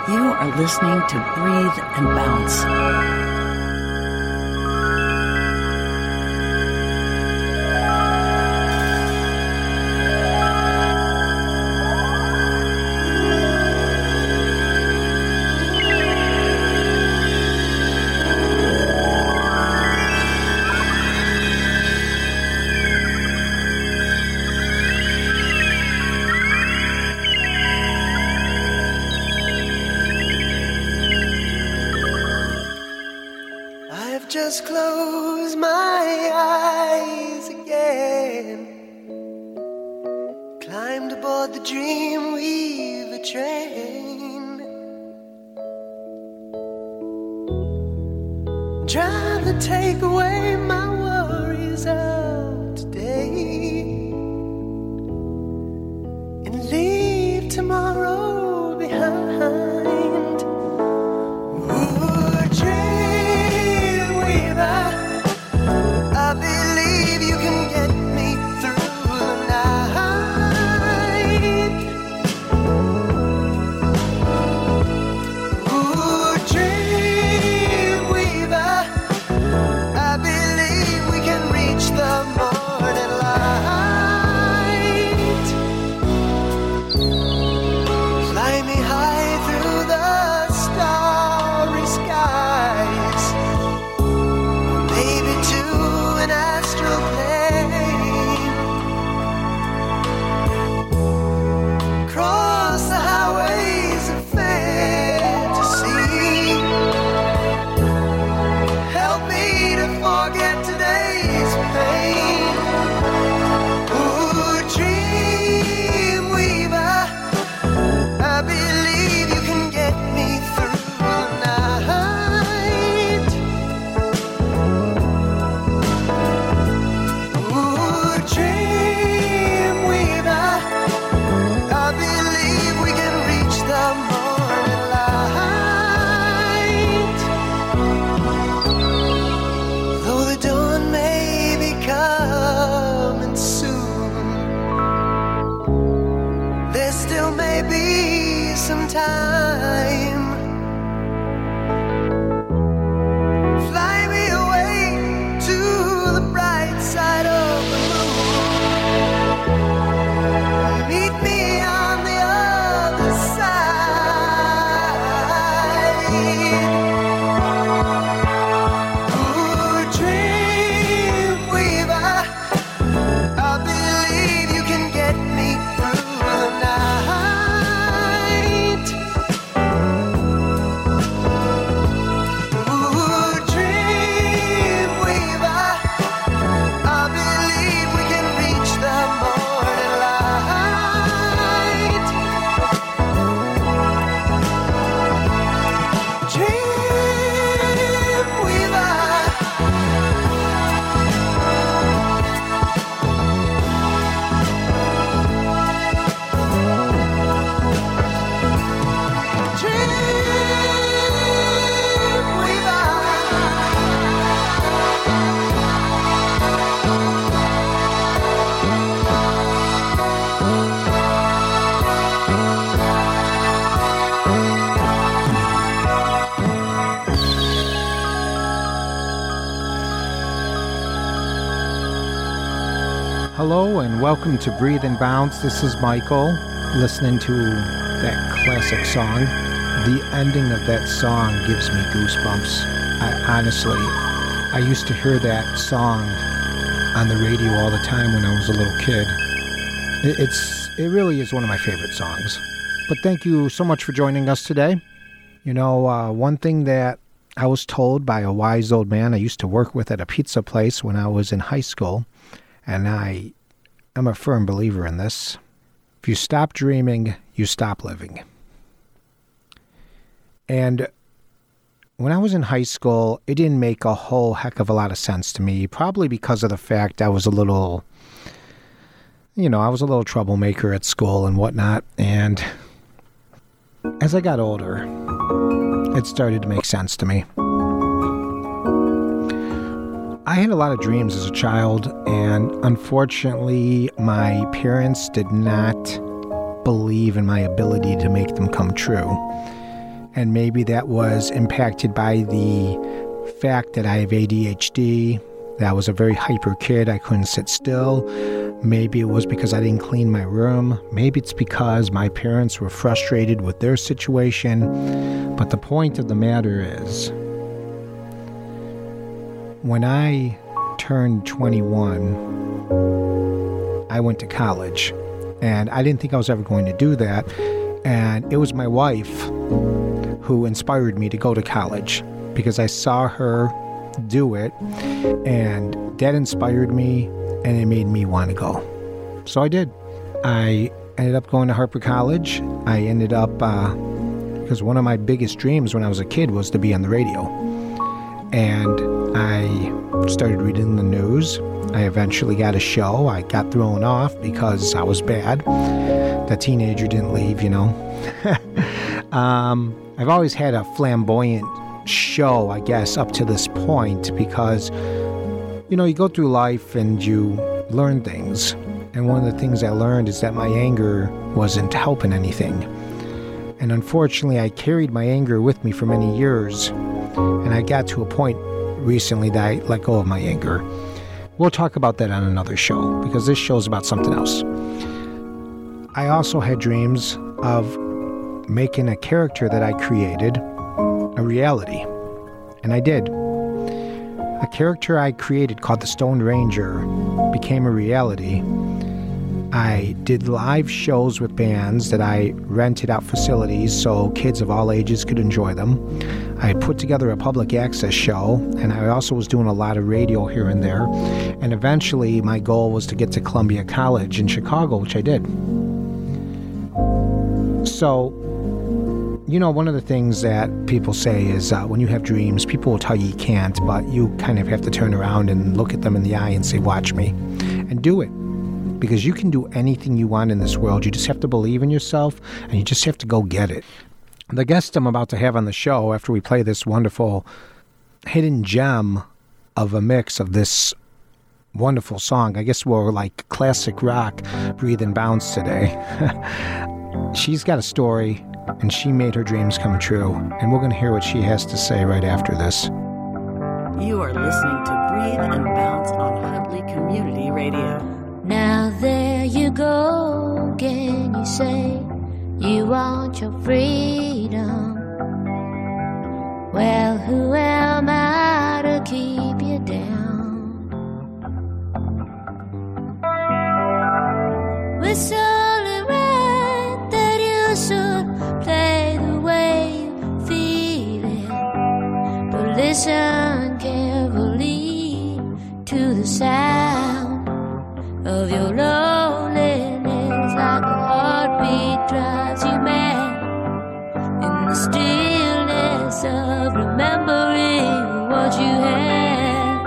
You are listening to Breathe and Bounce. Just close my eyes again. Climbed aboard the Dreamweaver train. Trying to take away my worries of today and leave tomorrow behind. I believe you can get me through the night. Ooh, Dreamweaver, I believe we can reach the morning light. Fly me high through the starry skies, maybe to an astral plane. Cross the highways of fantasy. Help me to forget today's pain. Ooh, Dreamweaver, I believe you can get me through the night. Ooh, Dreamweaver, I believe we can reach the morning light. Though the dawn may be coming soon, there still may be some time. Fly me away to the bright side of the moon. Meet me on the other side. Ooh, Dreamweaver, I believe you can get me through the night. Ooh, Dreamweaver, I believe we can reach the morning light. Dreamweaver. Hello and welcome to Breathe and Bounce. This is Michael, listening to that classic song. The ending of that song gives me goosebumps. I used to hear that song on the radio all the time when I was a little kid. It really is one of my favorite songs. But thank you so much for joining us today. You know, one thing that I was told by a wise old man I used to work with at a pizza place when I was in high school, and I am a firm believer in this: if you stop dreaming, you stop living. And when I was in high school, it didn't make a whole heck of a lot of sense to me, probably because of the fact I was a little troublemaker at school and whatnot. And as I got older, it started to make sense to me. I had a lot of dreams as a child, and unfortunately, my parents did not believe in my ability to make them come true. And maybe that was impacted by the fact that I have ADHD, that I was a very hyper kid, I couldn't sit still. Maybe it was because I didn't clean my room. Maybe it's because my parents were frustrated with their situation. But the point of the matter is, when I turned 21, I went to college. And I didn't think I was ever going to do that. And it was my wife who inspired me to go to college, because I saw her do it, and that inspired me, and it made me want to go. So I did. I ended up going to Harper College. I ended up, because one of my biggest dreams when I was a kid was to be on the radio. And I started reading the news. I eventually got a show. I got thrown off because I was bad. The teenager didn't leave, I've always had a flamboyant show, I guess, up to this point, because, you go through life and you learn things. And one of the things I learned is that my anger wasn't helping anything. And unfortunately, I carried my anger with me for many years. And I got to a point recently that I let go of my anger. We'll talk about that on another show, because this show's about something else. I also had dreams of making a character that I created a reality. And I did. A character I created called the Stone Ranger became a reality. I did live shows with bands that I rented out facilities so kids of all ages could enjoy them. I put together a public access show, and I also was doing a lot of radio here and there. And eventually my goal was to get to Columbia College in Chicago, which I did. So, one of the things that people say is when you have dreams, people will tell you you can't, but you kind of have to turn around and look at them in the eye and say, watch me, and do it. Because you can do anything you want in this world. You just have to believe in yourself, and you just have to go get it. The guest I'm about to have on the show, after we play this wonderful hidden gem of a mix of this wonderful song, I guess we're like classic rock, Breathe and Bounce today. She's got a story, and she made her dreams come true. And we're going to hear what she has to say right after this. You are listening to Breathe and Bounce on Huntley Community Radio. Now there you go again, you say you want your freedom. Well, who am I to keep you down? It's only right that you should play the way you feel it, but listen carefully to the sound of your loneliness, like a heartbeat drives you mad. In the stillness of remembering what you had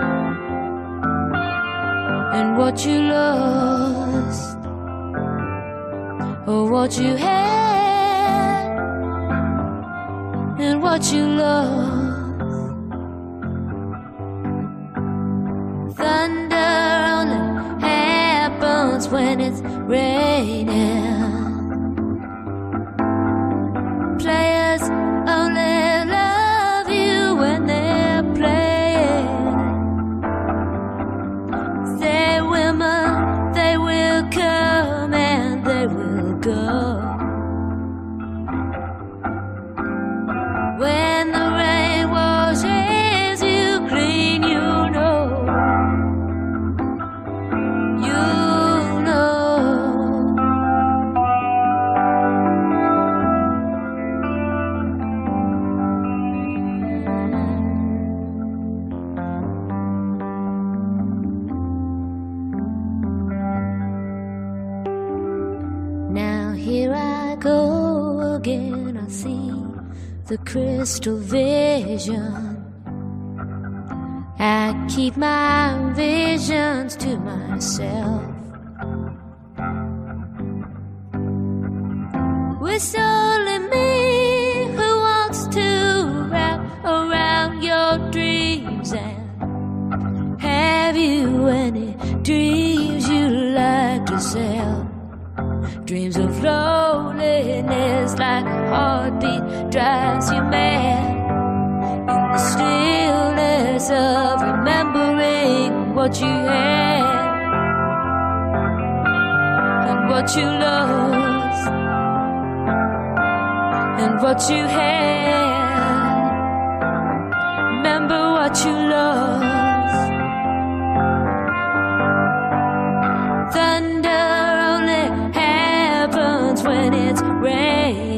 and what you lost, or what you had and what you lost. Thunder only happens when it's raining. Players only love you when they're playing. Say women, they will come and they will go. When the rain washes you clean, you know. The crystal vision. I keep my visions to myself. It's only me who wants to wrap around your dreams. And have you any dreams you like to sell? Dreams of loneliness like heartbeat drives you mad. In the stillness of remembering what you had and what you lost and what you had. Remember what you lost. Thunder only happens when it's raining.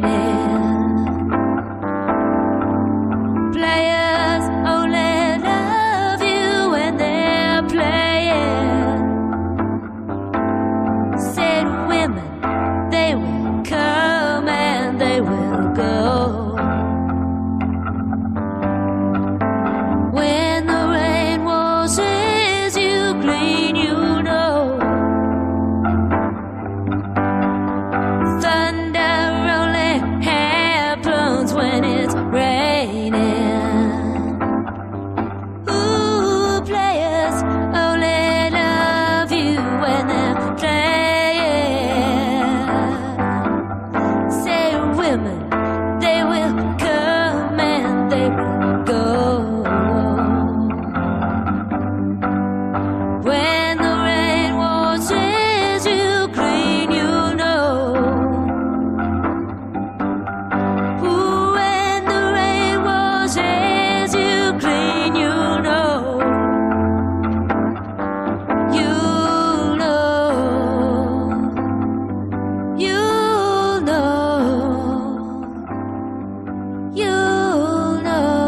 Players only love you when they're playing. Said women, they will come and they will go. When the rain washes you clean, you know. Thunder only happens when it's raining. Ooh, players only love you when they're playing. Say women, they will come and they will go. When the rain washes you clean, you know. Ooh, when the rain washes you clean, you know. You know. You know. You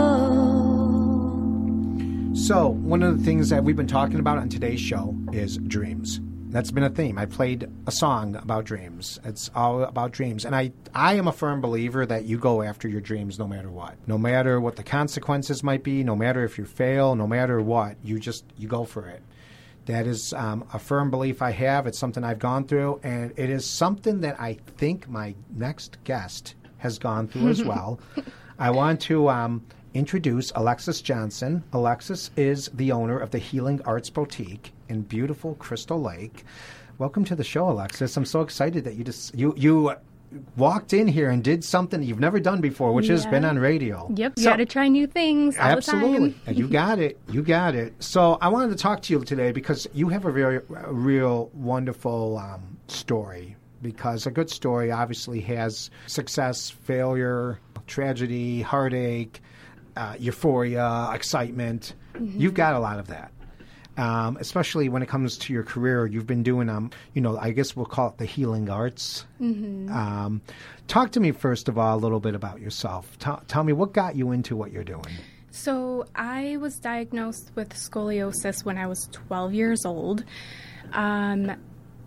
know. So, one of the things that we've been talking about on today's show is dreams. That's been a theme. I played a song about dreams. It's all about dreams. And I am a firm believer that you go after your dreams no matter what. No matter what the consequences might be, no matter if you fail, no matter what, you go for it. That is a firm belief I have. It's something I've gone through, and it is something that I think my next guest has gone through as well. I want to introduce Alexis Johnson. Alexis is the owner of the Healing Arts Boutique in beautiful Crystal Lake. Welcome to the show, Alexis. I'm so excited that you walked in here and did something you've never done before, which has been on radio. Yep, you got to try new things all the time. Absolutely. You got it. You got it. So I wanted to talk to you today because you have a real wonderful story. Because a good story obviously has success, failure, tragedy, heartache, euphoria, excitement. Mm-hmm. You've got a lot of that. Especially when it comes to your career, you've been doing, I guess we'll call it the healing arts. Mm-hmm. Talk to me, first of all, a little bit about yourself. Tell me, what got you into what you're doing? So I was diagnosed with scoliosis when I was 12 years old. And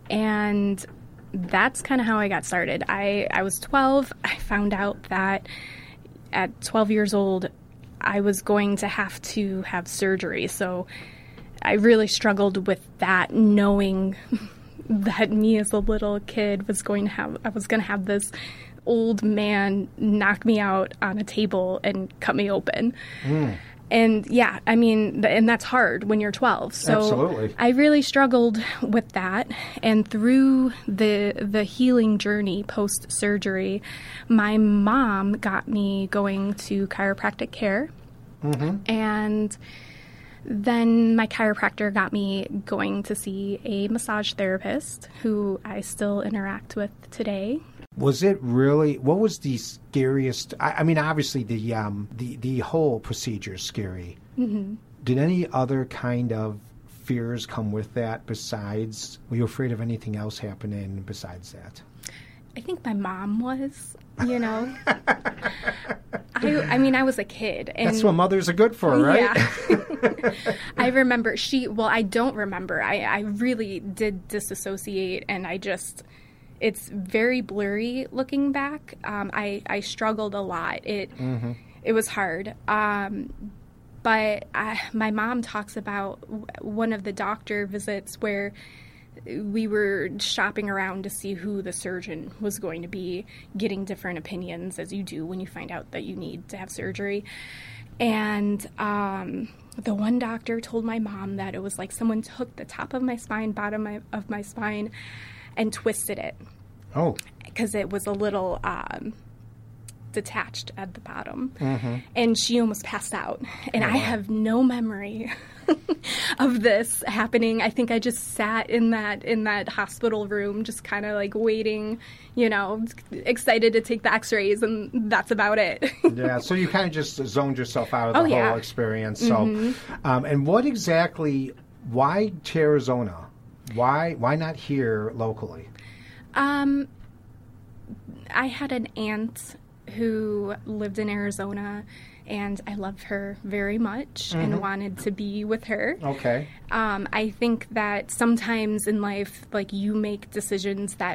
that's kind of how I got started. I was 12. I found out that at 12 years old, I was going to have surgery. So I really struggled with that, knowing that me as a little kid was going to have this old man knock me out on a table and cut me open. Mm. And yeah, I mean, and that's hard when you're 12. So absolutely. I really struggled with that. And through the healing journey post-surgery, my mom got me going to chiropractic care. Mm-hmm. And then my chiropractor got me going to see a massage therapist who I still interact with today. Was it really, what was the scariest? I mean, obviously the whole procedure is scary. Mm-hmm. Did any other kind of fears come with that besides, were you afraid of anything else happening besides that? I think my mom was, I mean, I was a kid. And that's what mothers are good for, right? Yeah. I remember I don't remember. I really did disassociate, and it's very blurry looking back. I struggled a lot. It was hard. But my mom talks about one of the doctor visits where we were shopping around to see who the surgeon was going to be, getting different opinions, as you do when you find out that you need to have surgery. And the one doctor told my mom that it was like someone took the top of my spine, bottom of my spine, and twisted it. Oh. Because it was a little, detached at the bottom. And she almost passed out. And I have no memory of this happening. I think I just sat in that hospital room, just kind of like waiting, excited to take the x-rays, and that's about it. Yeah, so you kind of just zoned yourself out of the whole experience. So, and what exactly, why to Arizona? Why not here locally? I had an aunt who lived in Arizona, and I loved her very much and wanted to be with her. Okay. I think that sometimes in life, like, you make decisions that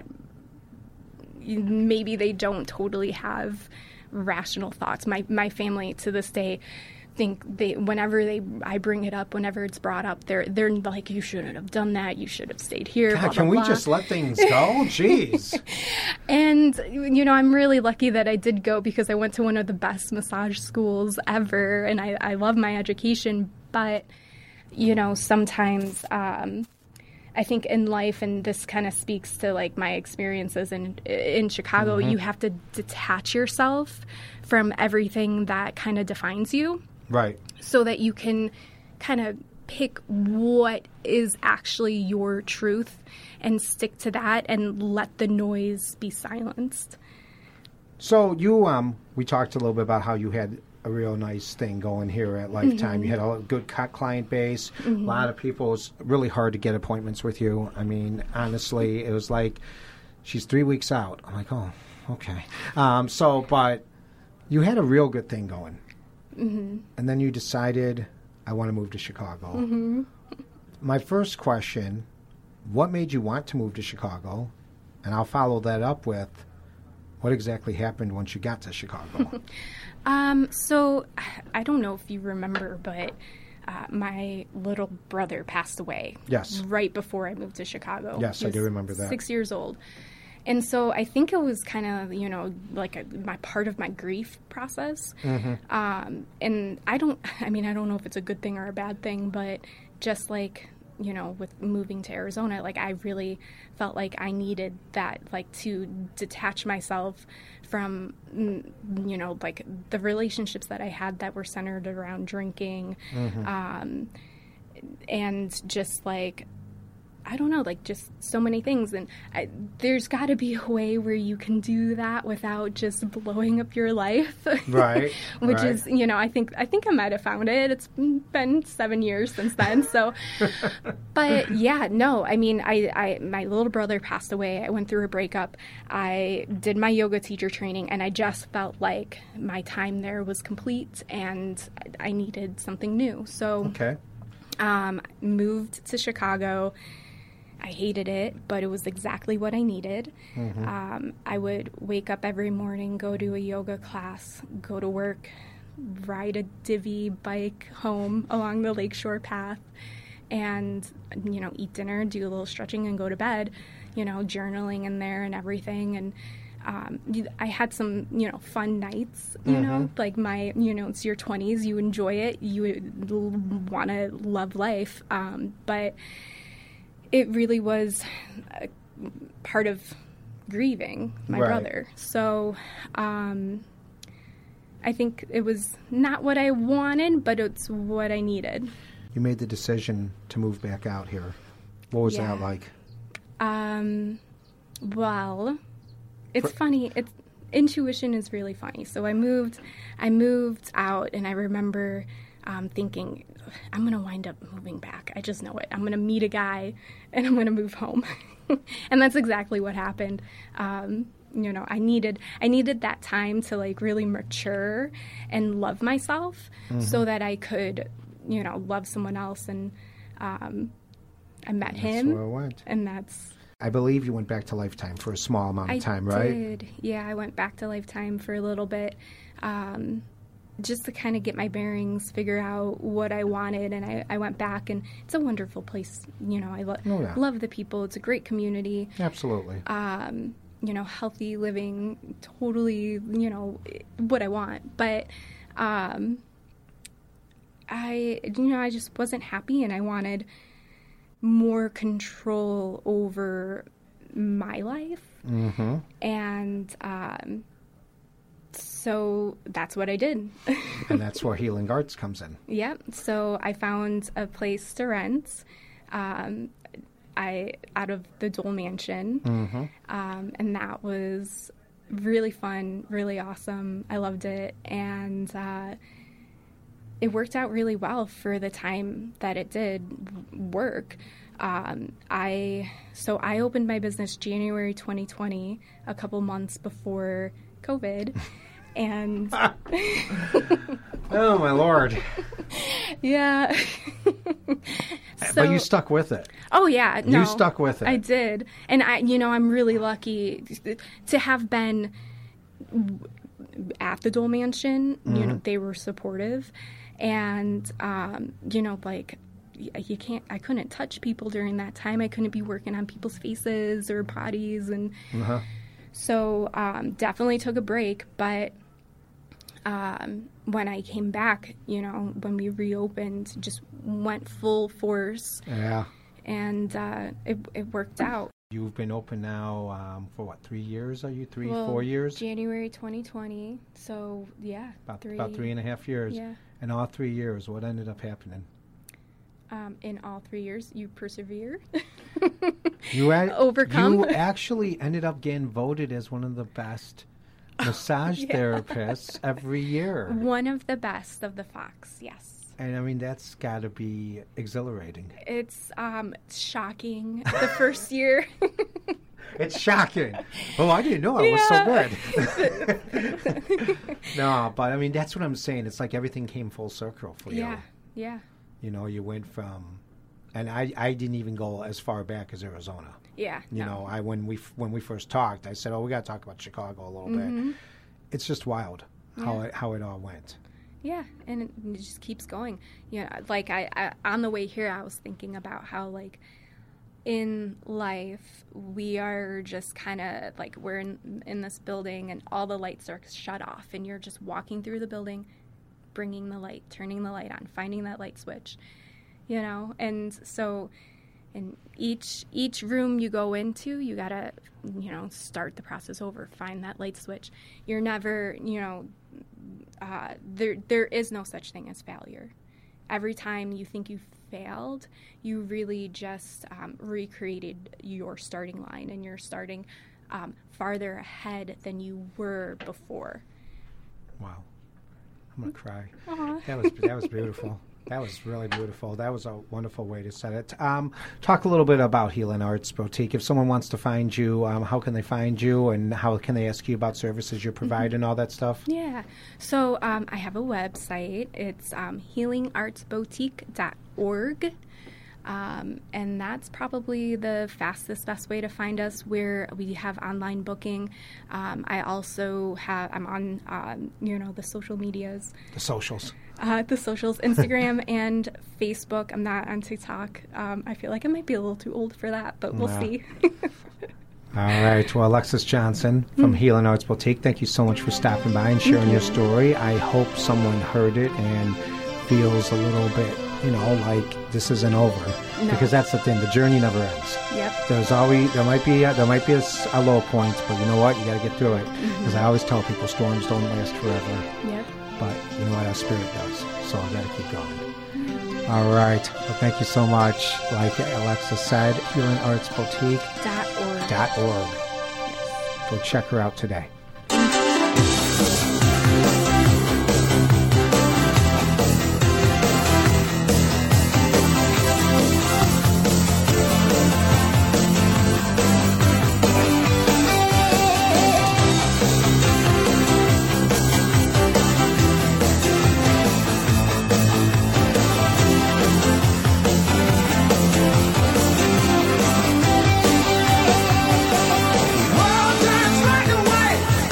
maybe they don't totally have rational thoughts. My family to this day think I bring it up, whenever it's brought up, they're like, you shouldn't have done that, you should have stayed here. God, blah, can blah, we blah. just let things go? Jeez. And I'm really lucky that I did go, because I went to one of the best massage schools ever, and I love my education. But sometimes I think in life, and this kind of speaks to like my experiences in Chicago, you have to detach yourself from everything that kind of defines you. Right. So that you can kind of pick what is actually your truth and stick to that and let the noise be silenced. So we talked a little bit about how you had a real nice thing going here at Lifetime. You had a good client base. A lot of people. It was really hard to get appointments with you. I mean, honestly, it was like, she's 3 weeks out. I'm like, oh, okay. But you had a real good thing going. And then you decided, I want to move to Chicago. My first question, what made you want to move to Chicago? And I'll follow that up with, what exactly happened once you got to Chicago? So I don't know if you remember, but my little brother passed away. Yes. Right before I moved to Chicago. Yes, I do remember that. 6 years old. And so I think it was kind of, like my part of my grief process. And I don't know if it's a good thing or a bad thing, but just like, with moving to Arizona, like, I really felt like I needed that, like, to detach myself from, like, the relationships that I had that were centered around drinking, and just, like, I don't know, like, just so many things. And there's got to be a way where you can do that without just blowing up your life. Right. Which is, I think I might have found it. It's been 7 years since then. So, but yeah, no, I mean, my little brother passed away. I went through a breakup. I did my yoga teacher training, and I just felt like my time there was complete and I needed something new. So, moved to Chicago. I hated it, but it was exactly what I needed. I would wake up every morning, go to a yoga class, go to work, ride a divvy bike home along the Lakeshore Path, and, eat dinner, do a little stretching, and go to bed, journaling in there and everything. And I had some, fun nights, like my, it's your 20s, you enjoy it, you want to love life, but it really was a part of grieving my brother. So I think it was not what I wanted, but it's what I needed. You made the decision to move back out here. What was that like? Well, it's funny. Intuition is really funny. So I moved out, and I remember thinking, I'm going to wind up moving back. I just know it. I'm going to meet a guy, and I'm going to move home. And that's exactly what happened. I needed that time to, like, really mature and love myself so that I could, love someone else. And I met him. That's where it went. And that's... I believe you went back to Lifetime for a small amount of time, right? I did. Yeah, I went back to Lifetime for a little bit. Just to kind of get my bearings, figure out what I wanted, and I went back, and it's a wonderful place. I love the people. It's a great community. Absolutely. Healthy living, totally, what I want. But I just wasn't happy, and I wanted more control over my life. And So that's what I did. And that's where Healing Arts comes in. Yep. So I found a place to rent. Out of the Dole Mansion, and that was really fun, really awesome. I loved it, and it worked out really well for the time that it did work. I opened my business January 2020, a couple months before COVID, and oh my Lord. Yeah. But you stuck with it. Oh yeah, no, you stuck with it. I did, and I'm really lucky to have been at the Dole Mansion. They were supportive, and you can't. I couldn't touch people during that time. I couldn't be working on people's faces or bodies, and so definitely took a break, but. When I came back, when we reopened, just went full force. Yeah. And it worked out. You've been open now for what, 3 years? Are you 4 years? January 2020. So, yeah. About 3.5 years. Yeah. In all 3 years, what ended up happening? In all 3 years, you persevere. You overcome. You actually ended up getting voted as one of the best massage therapists every year. One of the best of the Fox, yes. And I mean, that's got to be exhilarating. It's shocking the first year. It's shocking. Oh, I didn't know I was so good. No, but I mean, that's what I'm saying. It's like everything came full circle for you. Yeah. You went from, and I didn't even go as far back as Arizona. Yeah. When we first talked, I said, "Oh, we got to talk about Chicago a little bit." It's just wild how it all went. Yeah, and it just keeps going. Like I on the way here, I was thinking about how like in life we are just kind of like we're in this building and all the lights are shut off, and you're just walking through the building, bringing the light, turning the light on, finding that light switch, and so. In each room you go into, you gotta, start the process over, find that light switch. You're never, there is no such thing as failure. Every time you think you failed, you really just recreated your starting line, and you're starting farther ahead than you were before. Wow, I'm gonna cry. Aww. That was beautiful. That was really beautiful. That was a wonderful way to set it. Talk a little bit about Healing Arts Boutique. If someone wants to find you, how can they find you, and how can they ask you about services you provide and all that stuff? Yeah. So I have a website. It's healingartsboutique.org. And that's probably the best way to find us, where we have online booking. I also I'm on, the social medias. The socials. Instagram and Facebook. I'm not on TikTok. I feel like I might be a little too old for that, but we'll see. All right. Well, Alexis Johnson from Healing Arts Boutique, thank you so much for stopping by and sharing your story. I hope someone heard it and feels a little bit, like this isn't over. No. Because that's the thing. The journey never ends. Yep. There might be a low point, but you know what? You got to get through it. Because I always tell people storms don't last forever. Yep. But you know what? Our spirit does. So I got to keep going. All right. Well, thank you so much. Like Alexa said, healingartsboutique.org. Yes. Go check her out today. All dance black and white.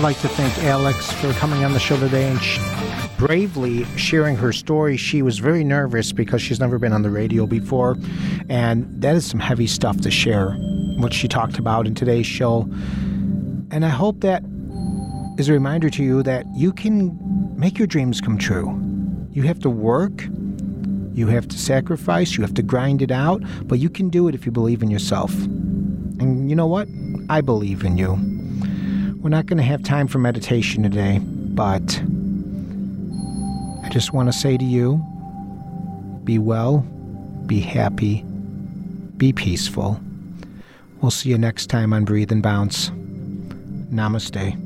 like to thank Alex for coming on the show today and bravely sharing her story. She was very nervous because she's never been on the radio before, and that is some heavy stuff to share, what she talked about in today's show. And I hope that is a reminder to you that you can make your dreams come true. You have to work, you have to sacrifice, you have to grind it out, but you can do it if you believe in yourself. And you know what? I believe in you. We're not going to have time for meditation today, but I just want to say to you, be well, be happy, be peaceful. We'll see you next time on Breathe and Bounce. Namaste.